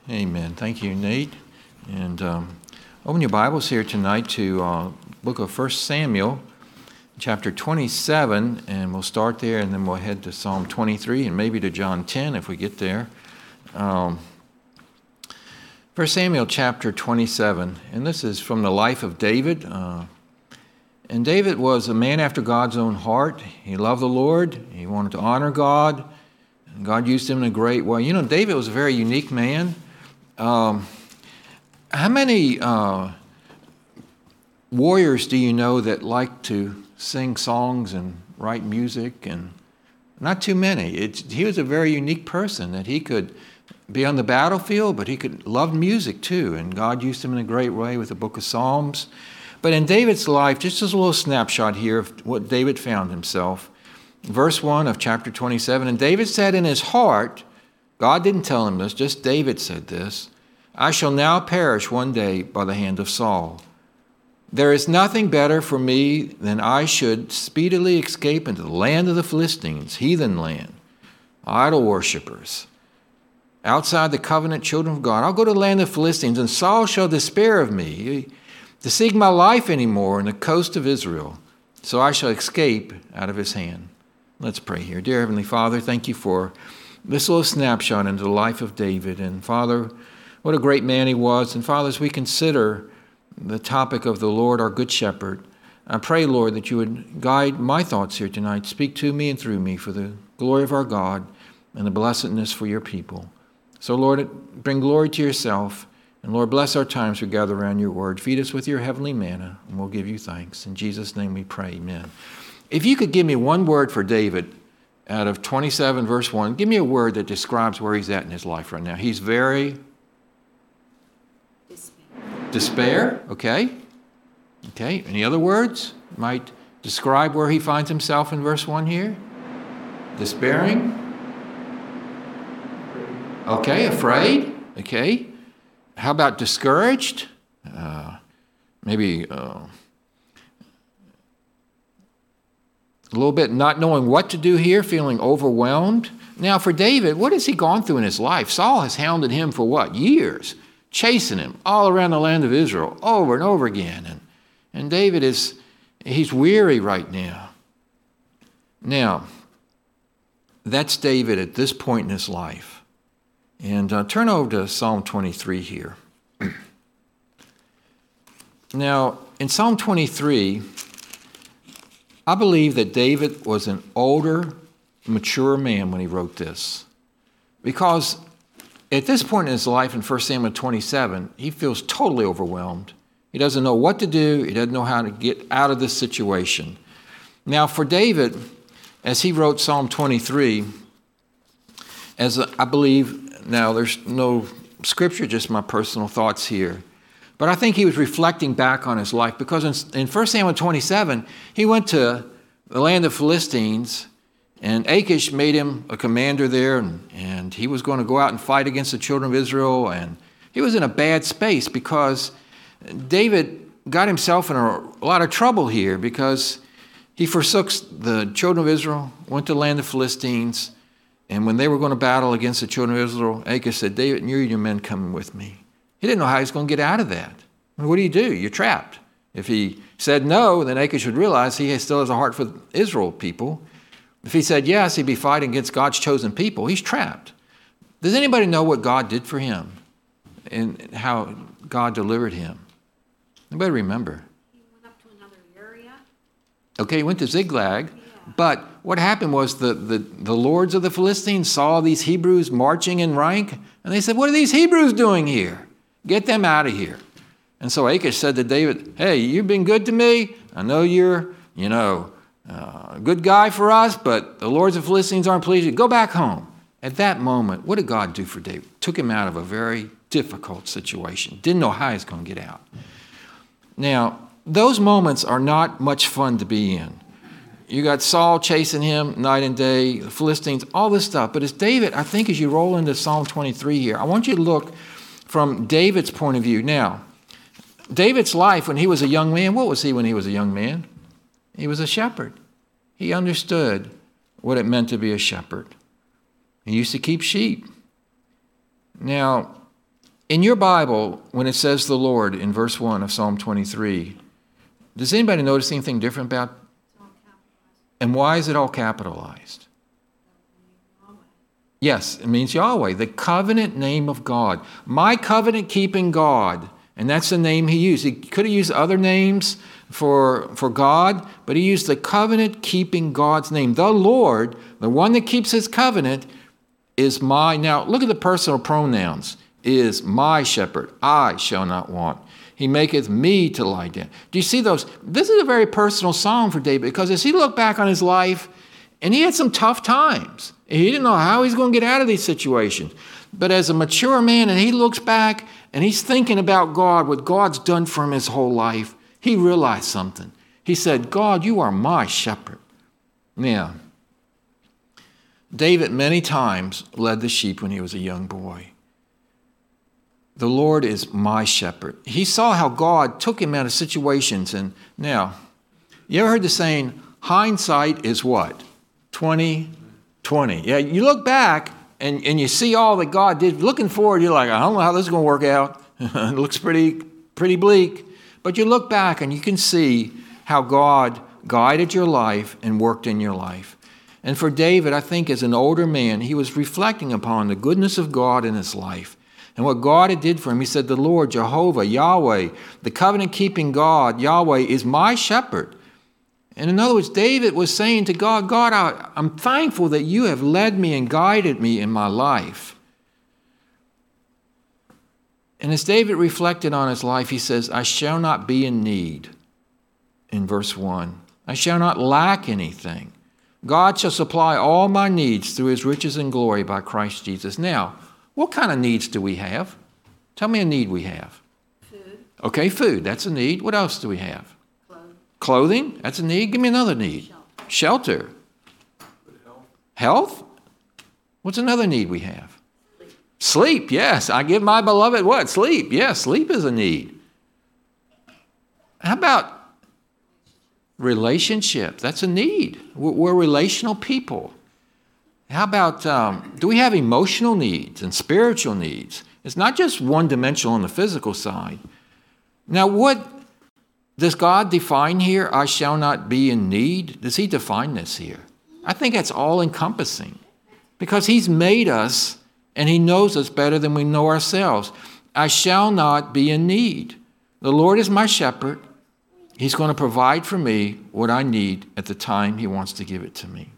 Amen. Thank you, Nate. And open your Bibles here tonight to book of 1 Samuel, chapter 27, and we'll start there, and then we'll head to Psalm 23, and maybe to John 10 if we get there. 1 Samuel, chapter 27, and this is from the life of David. And David was a man after God's own heart. He loved the Lord. He wanted to honor God. And God used him in a great way. You know, David was a very unique man. How many warriors do you know that like to sing songs and write music? And not too many. He was a very unique person, that he could be on the battlefield, but he could love music too. And God used him in a great way with the book of Psalms. But in David's life, just as a little snapshot here of what David found himself. Verse 1 of chapter 27, and David said in his heart, God didn't tell him this, just David said this, I shall now perish one day by the hand of Saul. There is nothing better for me than I should speedily escape into the land of the Philistines, heathen land, idol worshippers, outside the covenant children of God. I'll go to the land of the Philistines, and Saul shall despair of me, to seek my life anymore in the coast of Israel, so I shall escape out of his hand. Let's pray here. Dear Heavenly Father, thank you for this little snapshot into the life of David. And Father, what a great man he was. And Father, as we consider the topic of the Lord, our good shepherd, I pray, Lord, that you would guide my thoughts here tonight. Speak to me and through me for the glory of our God and the blessedness for your people. So, Lord, bring glory to yourself. And Lord, bless our times we gather around your word. Feed us with your heavenly manna, and we'll give you thanks. In Jesus' name we pray, amen. If you could give me one word for David out of 27 verse 1, give me a word that describes where he's at in his life right now. He's very... Despair, okay. Okay, any other words might describe where he finds himself in verse 1 here? Despairing. Okay, afraid. Okay. How about discouraged? Maybe a little bit not knowing what to do here, feeling overwhelmed. Now for David, what has he gone through in his life? Saul has hounded him for what? Years. Chasing him all around the land of Israel over and over again. And David he's weary right now. Now, that's David at this point in his life. And turn over to Psalm 23 here. Now, in Psalm 23, I believe that David was an older, mature man when he wrote this. Because at this point in his life, in 1 Samuel 27, he feels totally overwhelmed. He doesn't know what to do. He doesn't know how to get out of this situation. Now, for David, as he wrote Psalm 23, I believe, now there's no scripture, just my personal thoughts here, but I think he was reflecting back on his life, because in 1 Samuel 27, he went to the land of Philistines, and Achish made him a commander there, and he was going to go out and fight against the children of Israel. And he was in a bad space because David got himself in a lot of trouble here, because he forsook the children of Israel, went to the land of Philistines, and when they were going to battle against the children of Israel, Achish said, David, you and your men coming with me. He didn't know how he was going to get out of that. I mean, what do? You're trapped. If he said no, then Achish would realize he still has a heart for Israel people. If he said yes, he'd be fighting against God's chosen people. He's trapped. Does anybody know what God did for him and how God delivered him? Anybody remember? He went up to another area. Okay, he went to Ziklag. Yeah. But what happened was the lords of the Philistines saw these Hebrews marching in rank, and they said, what are these Hebrews doing here? Get them out of here. And so Achish said to David, hey, you've been good to me. I know you're, a good guy for us, but the lords of Philistines aren't pleased. Go back home. At that moment, what did God do for David? Took him out of a very difficult situation. Didn't know how he was going to get out. Now, those moments are not much fun to be in. You got Saul chasing him night and day, the Philistines, all this stuff. But as David, I think as you roll into Psalm 23 here, I want you to look from David's point of view. Now, David's life when he was a young man, what was he when he was a young man? He was a shepherd. He understood what it meant to be a shepherd. He used to keep sheep. Now, In your Bible, when it says the Lord in verse 1 of Psalm 23, does anybody notice anything different about it? And why is it all capitalized? Yes, it means Yahweh, the covenant name of God. My covenant-keeping God. And that's the name he used. He could have used other names for God, but he used the covenant-keeping God's name. The Lord, the one that keeps his covenant, is my. Now, look at the personal pronouns. Is my shepherd. I shall not want. He maketh me to lie down. Do you see those? This is a very personal psalm for David, because as he looked back on his life, and he had some tough times. He didn't know how he's going to get out of these situations. But as a mature man, and he looks back, and he's thinking about God, what God's done for him his whole life, he realized something. He said, God, you are my shepherd. Now, David many times led the sheep when he was a young boy. The Lord is my shepherd. He saw how God took him out of situations. And now, you ever heard the saying, hindsight is what? 20/20. Yeah, you look back and you see all that God did. Looking forward, you're like, I don't know how this is going to work out. It looks pretty bleak. But you look back and you can see how God guided your life and worked in your life. And for David, I think as an older man, he was reflecting upon the goodness of God in his life and what God had did for him. He said, the Lord, Jehovah, Yahweh, the covenant-keeping God, Yahweh, is my shepherd. And in other words, David was saying to God, God, I'm thankful that you have led me and guided me in my life. And as David reflected on his life, he says, I shall not be in need, in verse 1. I shall not lack anything. God shall supply all my needs through his riches and glory by Christ Jesus. Now, what kind of needs do we have? Tell me a need we have. Food. Okay, food, that's a need. What else do we have? Clothing. That's a need. Give me another need. Shelter. Health? What's another need we have? Sleep, yes. I give my beloved what? Sleep. Yes, sleep is a need. How about relationship? That's a need. We're relational people. How about, do we have emotional needs and spiritual needs? It's not just one-dimensional on the physical side. Now, what does God define here? I shall not be in need. Does he define this here? I think that's all-encompassing because he's made us and he knows us better than we know ourselves. I shall not be in need. The Lord is my shepherd. He's going to provide for me what I need at the time he wants to give it to me.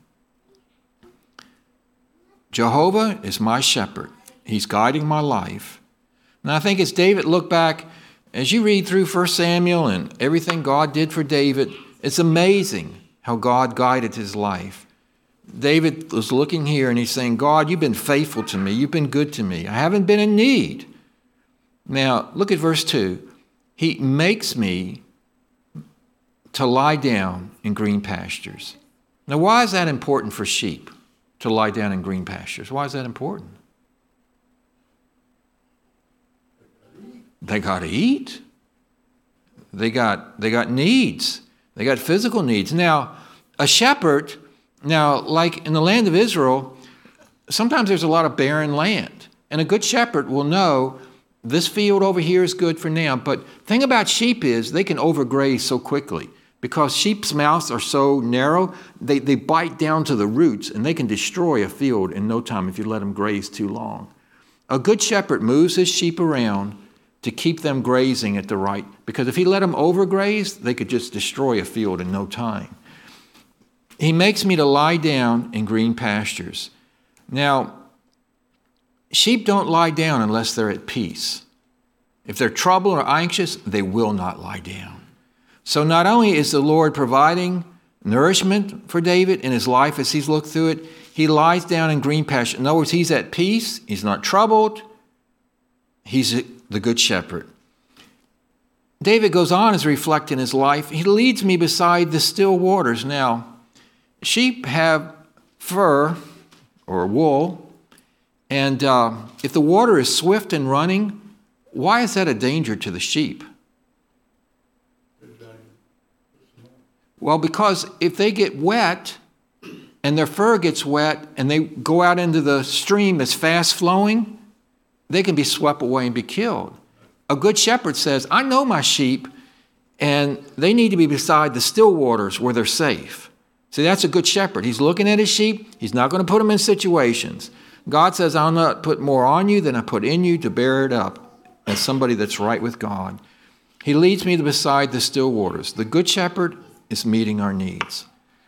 Jehovah is my shepherd. He's guiding my life. And I think as David looked back, as you read through 1 Samuel and everything God did for David, it's amazing how God guided his life. David was looking here and he's saying, God, you've been faithful to me. You've been good to me. I haven't been in need. Now, look at verse 2. He makes me to lie down in green pastures. Now, why is that important for sheep, to lie down in green pastures? Why is that important? They got to eat. They got needs. They got physical needs. Now, a shepherd, like in the land of Israel, sometimes there's a lot of barren land. And a good shepherd will know this field over here is good for now. But the thing about sheep is they can overgraze so quickly. Because sheep's mouths are so narrow, they bite down to the roots and they can destroy a field in no time if you let them graze too long. A good shepherd moves his sheep around to keep them grazing at the right, because if he let them overgraze, they could just destroy a field in no time. He makes me to lie down in green pastures. Now, sheep don't lie down unless they're at peace. If they're troubled or anxious, they will not lie down. So not only is the Lord providing nourishment for David in his life as he's looked through it, he lies down in green pastures. In other words, he's at peace. He's not troubled. He's the good shepherd. David goes on as reflecting his life. He leads me beside the still waters. Now, sheep have fur or wool, and if the water is swift and running, why is that a danger to the sheep? Well, because if they get wet and their fur gets wet and they go out into the stream that's fast flowing, they can be swept away and be killed. A good shepherd says, I know my sheep, and they need to be beside the still waters where they're safe. See, that's a good shepherd. He's looking at his sheep. He's not going to put them in situations. God says, I'll not put more on you than I put in you to bear it up as somebody that's right with God. He leads me beside the still waters. The good shepherd is meeting our needs.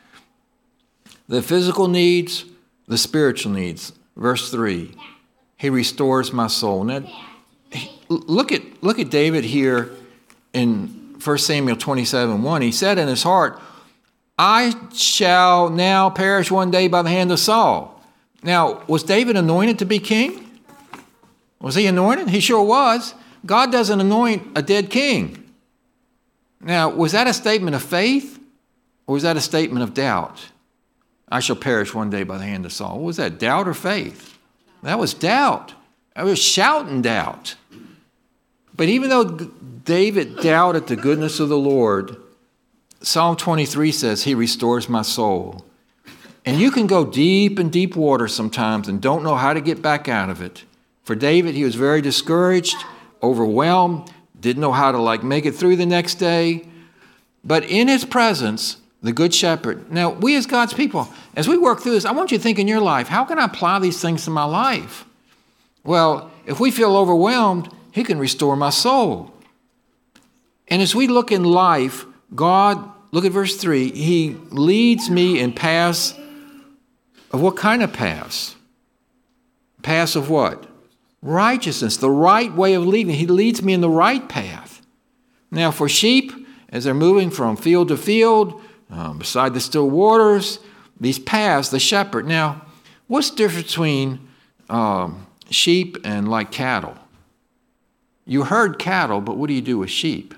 The physical needs, the spiritual needs. Verse 3, he restores my soul. Now, look at David here in 1 Samuel 27:1. He said in his heart, I shall now perish one day by the hand of Saul. Now, was David anointed to be king? Was he anointed? He sure was. God doesn't anoint a dead king. Now, was that a statement of faith or was that a statement of doubt? I shall perish one day by the hand of Saul. What was that, doubt or faith? That was doubt. I was shouting doubt. But even though David doubted the goodness of the Lord, Psalm 23 says, he restores my soul. And you can go deep in deep water sometimes and don't know how to get back out of it. For David, he was very discouraged, overwhelmed, didn't know how to make it through the next day. But in his presence, the good shepherd. Now, we as God's people, as we work through this, I want you to think in your life, how can I apply these things to my life? Well, if we feel overwhelmed, he can restore my soul. And as we look in life, God, look at verse 3, he leads me in paths of what kind of paths? Paths of what? Righteousness, the right way of leading. He leads me in the right path. Now, for sheep, as they're moving from field to field, beside the still waters, these paths, the shepherd. Now, what's the difference between sheep and like cattle? You herd cattle, but what do you do with sheep?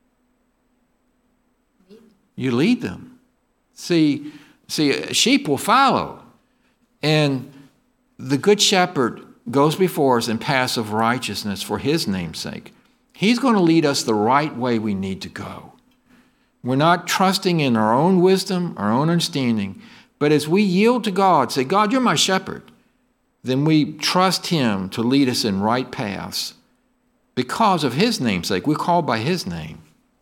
You lead them. See, sheep will follow. And the good shepherd goes before us in paths of righteousness for his name's sake. He's going to lead us the right way we need to go. We're not trusting in our own wisdom, our own understanding, but as we yield to God, say, God, you're my shepherd, then we trust him to lead us in right paths because of his name's sake. We're called by his name.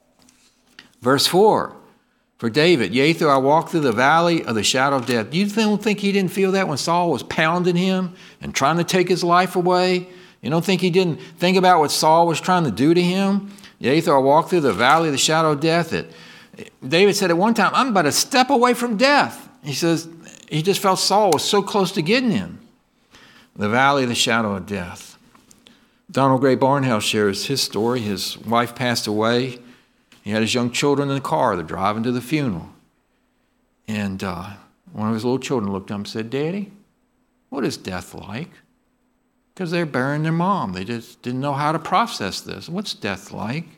Verse 4, for David, yea, though I walk through the valley of the shadow of death. You don't think he didn't feel that when Saul was pounding him and trying to take his life away? You don't think he didn't think about what Saul was trying to do to him? Yea, though I walk through the valley of the shadow of death. David said at one time, I'm about a step away from death. He says he just felt Saul was so close to getting him. The valley of the shadow of death. Donald Gray Barnhouse shares his story. His wife passed away. He had his young children in the car. They're driving to the funeral. And one of his little children looked up and said, Daddy, what is death like? Because they're burying their mom. They just didn't know how to process this. What's death like?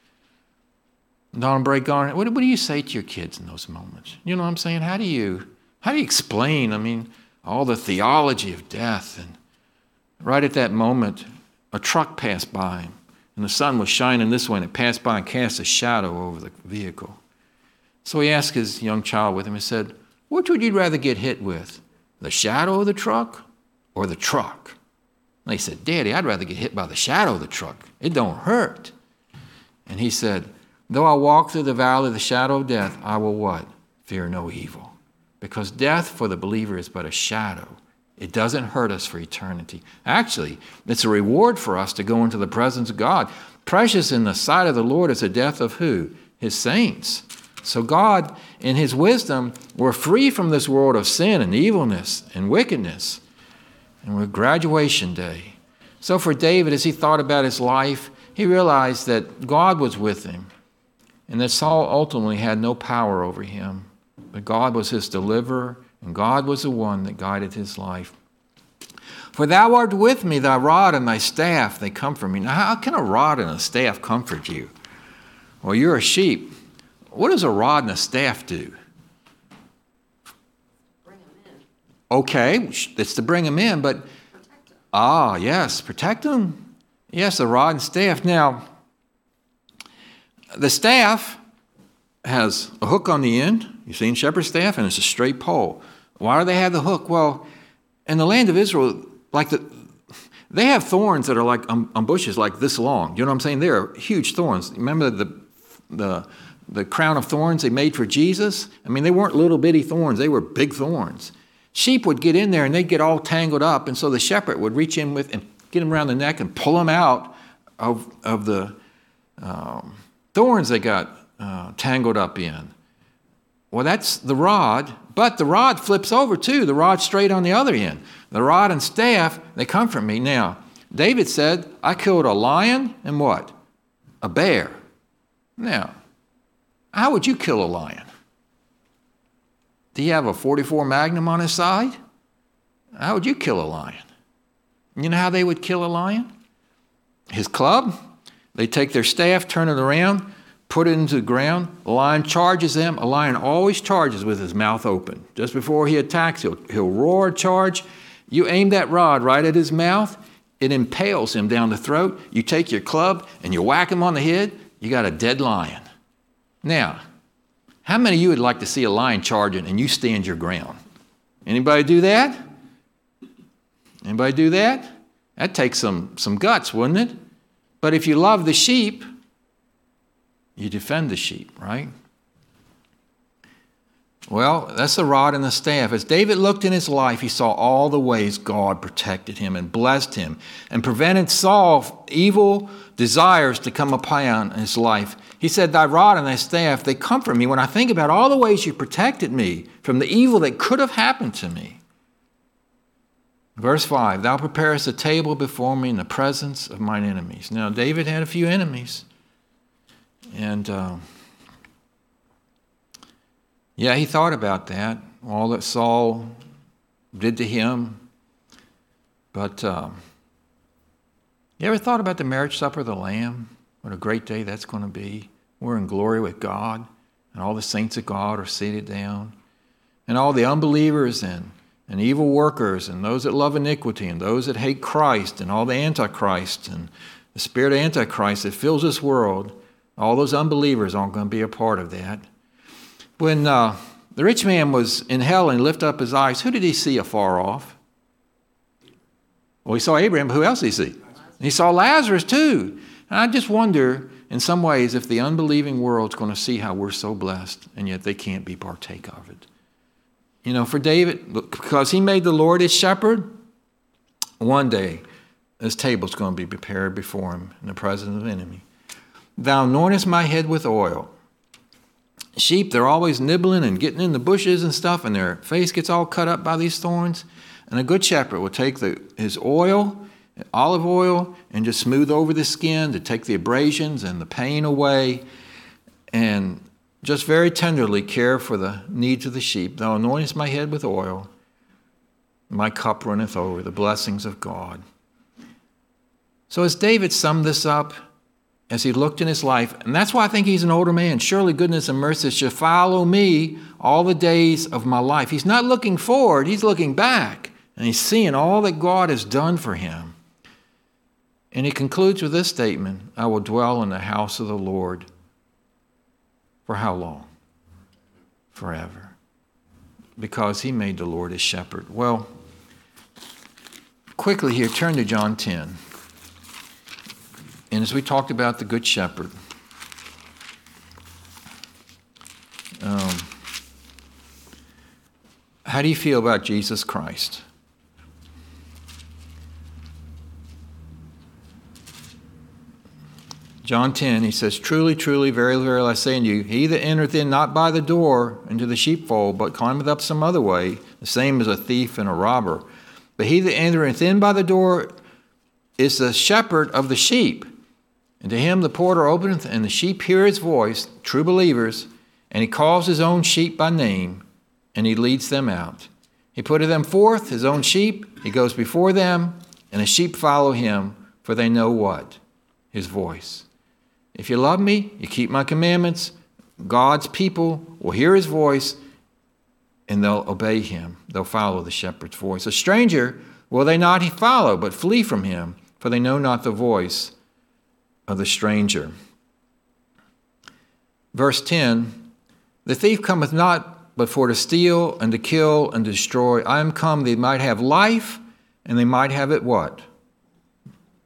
Donald Gray Barnhouse, what do you say to your kids in those moments? You know what I'm saying? How do you explain, all the theology of death? And right at that moment, a truck passed by him. And the sun was shining this way, and it passed by and cast a shadow over the vehicle. So he asked his young child with him, he said, which would you rather get hit with, the shadow of the truck or the truck? And he said, Daddy, I'd rather get hit by the shadow of the truck. It don't hurt. And he said, though I walk through the valley of the shadow of death, I will what? Fear no evil. Because death for the believer is but a shadow. It doesn't hurt us for eternity. Actually, it's a reward for us to go into the presence of God. Precious in the sight of the Lord is the death of who? His saints. So God, in his wisdom, we're free from this world of sin and evilness and wickedness. And we're graduation day. So for David, as he thought about his life, he realized that God was with him and that Saul ultimately had no power over him. But God was his deliverer, and God was the one that guided his life. For thou art with me, thy rod and thy staff, they comfort me. Now, how can a rod and a staff comfort you? Well, you're a sheep. What does a rod and a staff do? Bring them in. Okay, it's to bring them in, but, yes, protect them. Yes, the rod and staff. Now, the staff has a hook on the end. You've seen shepherd's staff, and it's a straight pole. Why do they have the hook? Well, in the land of Israel, They have thorns that are like on bushes like this long. You know what I'm saying? They're huge thorns. Remember the crown of thorns they made for Jesus? I mean, they weren't little bitty thorns. They were big thorns. Sheep would get in there and they'd get all tangled up. And so the shepherd would reach in with and get them around the neck and pull them out of the thorns they got tangled up in. Well, that's the rod, but the rod flips over too. The rod's straight on the other end. The rod and staff, they comfort me. Now, David said, I killed a lion and what? A bear. Now, how would you kill a lion? Do you have a 44 Magnum on his side? How would you kill a lion? You know how they would kill a lion? His club, they take their staff, turn it around, put it into the ground. A lion charges them. A lion always charges with his mouth open. Just before he attacks, he'll roar, charge. You aim that rod right at his mouth, it impales him down the throat. You take your club and you whack him on the head, you got a dead lion. Now, how many of you would like to see a lion charging and you stand your ground? Anybody do that? Anybody do that? That takes some guts, wouldn't it? But if you love the sheep, you defend the sheep, right? Well, that's the rod and the staff. As David looked in his life, he saw all the ways God protected him and blessed him and prevented Saul's evil desires to come upon his life. He said, thy rod and thy staff, they comfort me when I think about all the ways you protected me from the evil that could have happened to me. Verse 5, thou preparest a table before me in the presence of mine enemies. Now, David had a few enemies. And he thought about that, all that Saul did to him. But you ever thought about the marriage supper of the Lamb? What a great day that's going to be. We're in glory with God, and all the saints of God are seated down. And all the unbelievers and evil workers and those that love iniquity and those that hate Christ and all the Antichrist and the spirit of Antichrist that fills this world, all those unbelievers aren't going to be a part of that. When the rich man was in hell and lifted up his eyes, who did he see afar off? Well, he saw Abraham, but who else did he see? And he saw Lazarus too. And I just wonder, in some ways, if the unbelieving world's going to see how we're so blessed, and yet they can't be partake of it. You know, for David, because he made the Lord his shepherd, one day this table's going to be prepared before him in the presence of the enemy. Thou anointest my head with oil. Sheep, they're always nibbling and getting in the bushes and stuff, and their face gets all cut up by these thorns. And a good shepherd will take his oil, olive oil, and just smooth over the skin to take the abrasions and the pain away, and just very tenderly care for the needs of the sheep. Thou anointest my head with oil. My cup runneth over, the blessings of God. So as David summed this up, as he looked in his life, and that's why I think he's an older man, surely goodness and mercy shall follow me all the days of my life. He's not looking forward, he's looking back, and he's seeing all that God has done for him. And he concludes with this statement, I will dwell in the house of the Lord. For how long? Forever. Because he made the Lord his shepherd. Well, quickly here, turn to John 10. And as we talked about the Good Shepherd, how do you feel about Jesus Christ? John 10, he says, truly, truly, verily, verily, I say unto you, he that entereth in not by the door into the sheepfold, but climbeth up some other way, the same as a thief and a robber. But he that entereth in by the door is the shepherd of the sheep. And to him the porter openeth, and the sheep hear his voice, true believers, and he calls his own sheep by name, and he leads them out. He putteth them forth, his own sheep, he goes before them, and the sheep follow him, for they know what? His voice. If you love me, you keep my commandments, God's people will hear his voice, and they'll obey him. They'll follow the shepherd's voice. A stranger will they not follow, but flee from him, for they know not the voice of the stranger. Verse 10, the thief cometh not but for to steal and to kill and destroy. I am come they might have life, and they might have it what?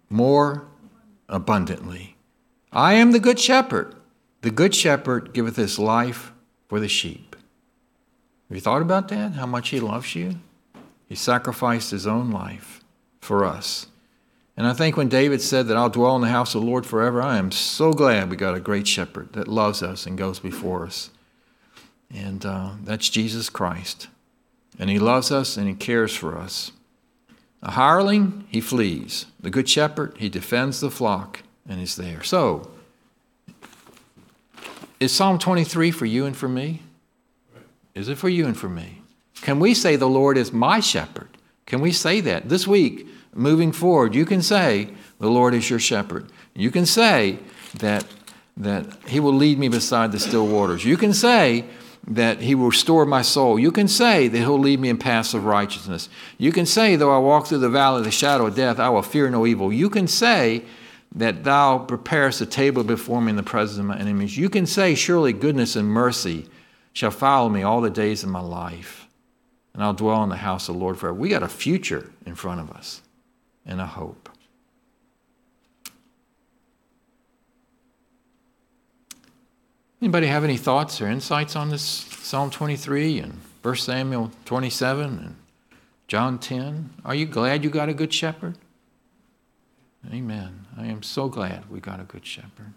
more abundantly. I am the good shepherd. The good shepherd giveth his life for the sheep. Have you thought about that? How much he loves you? He sacrificed his own life for us. And I think when David said that I'll dwell in the house of the Lord forever, I am so glad we got a great shepherd that loves us and goes before us. And that's Jesus Christ. And he loves us and he cares for us. A hireling, he flees. The good shepherd, he defends the flock and is there. So, is Psalm 23 for you and for me? Is it for you and for me? Can we say the Lord is my shepherd? Can we say that? This week, moving forward, you can say the Lord is your shepherd. You can say that he will lead me beside the still waters. You can say that he will restore my soul. You can say that he'll lead me in paths of righteousness. You can say, though I walk through the valley of the shadow of death, I will fear no evil. You can say that thou preparest a table before me in the presence of my enemies. You can say, surely goodness and mercy shall follow me all the days of my life, and I'll dwell in the house of the Lord forever. We got a future in front of us and a hope. Anybody have any thoughts or insights on this Psalm 23 and 1 Samuel 27 and John 10? Are you glad you got a good shepherd? Amen. I am so glad we got a good shepherd.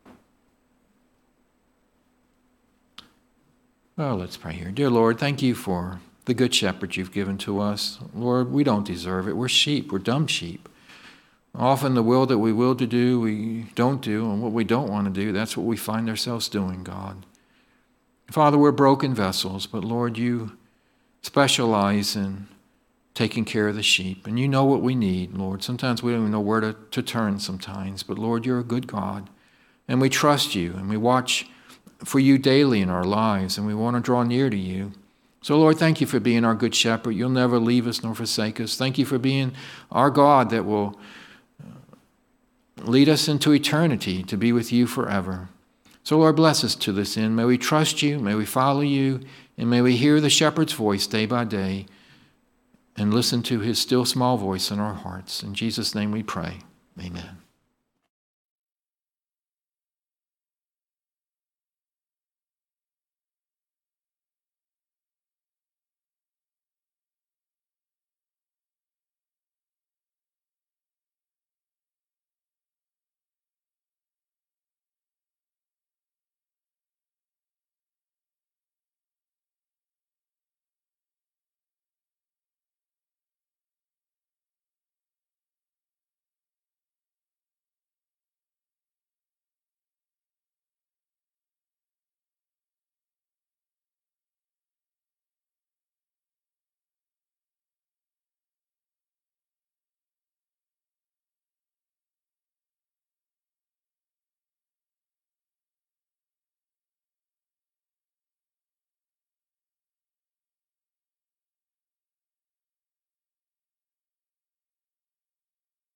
Well, let's pray here. Dear Lord, thank you for the good shepherd you've given to us. Lord, we don't deserve it. We're sheep. We're dumb sheep. Often the will that we will to do, we don't do, and what we don't want to do, that's what we find ourselves doing, God. Father, we're broken vessels, but Lord, you specialize in taking care of the sheep, and you know what we need, Lord. Sometimes we don't even know where to turn sometimes, but Lord, you're a good God, and we trust you, and we watch for you daily in our lives, and we want to draw near to you. So, Lord, thank you for being our good shepherd. You'll never leave us nor forsake us. Thank you for being our God that will lead us into eternity to be with you forever. So, Lord, bless us to this end. May we trust you, may we follow you, and may we hear the shepherd's voice day by day and listen to his still small voice in our hearts. In Jesus' name we pray. Amen.